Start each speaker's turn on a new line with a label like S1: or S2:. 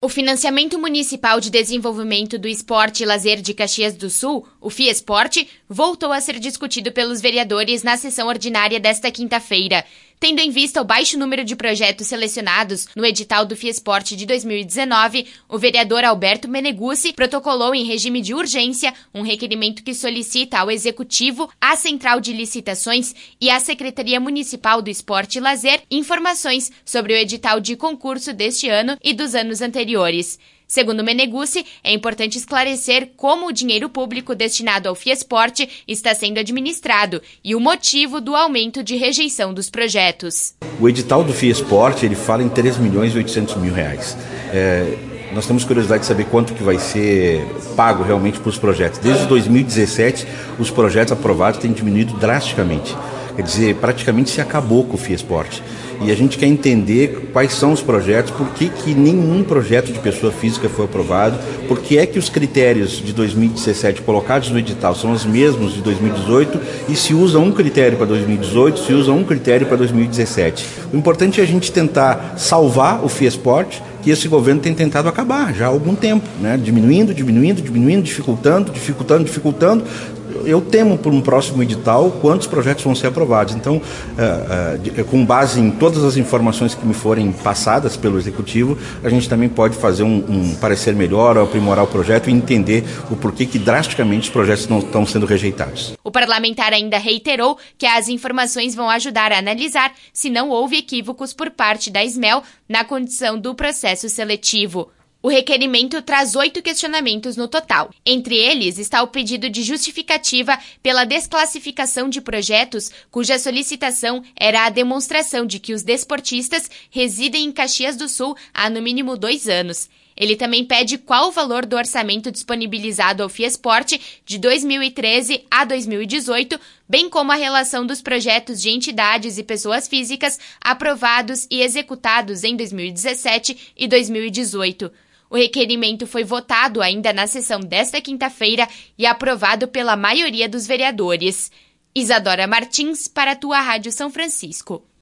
S1: O Financiamento Municipal de Desenvolvimento do Esporte e Lazer de Caxias do Sul, o FIESporte, voltou a ser discutido pelos vereadores na sessão ordinária desta quinta-feira. Tendo em vista o baixo número de projetos selecionados no edital do FIESporte de 2019, o vereador Alberto Meneguzzi protocolou em regime de urgência um requerimento que solicita ao Executivo, à Central de Licitações e à Secretaria Municipal do Esporte e Lazer informações sobre o edital de concurso deste ano e dos anos anteriores. Segundo Meneguzzi, é importante esclarecer como o dinheiro público destinado ao FIESporte está sendo administrado e o motivo do aumento de rejeição dos projetos.
S2: O edital do FIESporte, ele fala em 3.800.000 reais. Nós temos curiosidade de saber quanto que vai ser pago realmente para os projetos. Desde 2017, os projetos aprovados têm diminuído drasticamente. Quer dizer, praticamente se acabou com o FIESporte. E a gente quer entender quais são os projetos, por que nenhum projeto de pessoa física foi aprovado, por que é que os critérios de 2017 colocados no edital são os mesmos de 2018 e se usa um critério para 2018, se usa um critério para 2017. O importante é a gente tentar salvar o FIESporte, que esse governo tem tentado acabar já há algum tempo, né? Diminuindo, dificultando. Eu temo por um próximo edital quantos projetos vão ser aprovados. Então, com base em todas as informações que me forem passadas pelo Executivo, a gente também pode fazer um parecer melhor, aprimorar o projeto e entender o porquê que drasticamente os projetos não estão sendo rejeitados.
S1: O parlamentar ainda reiterou que as informações vão ajudar a analisar se não houve equívocos por parte da SMEL na condição do processo seletivo. O requerimento traz 8 questionamentos no total. Entre eles está o pedido de justificativa pela desclassificação de projetos cuja solicitação era a demonstração de que os desportistas residem em Caxias do Sul há no mínimo 2 anos. Ele também pede qual o valor do orçamento disponibilizado ao FIESporte de 2013 a 2018, bem como a relação dos projetos de entidades e pessoas físicas aprovados e executados em 2017 e 2018. O requerimento foi votado ainda na sessão desta quinta-feira e aprovado pela maioria dos vereadores. Isadora Martins, para a Tua Rádio São Francisco.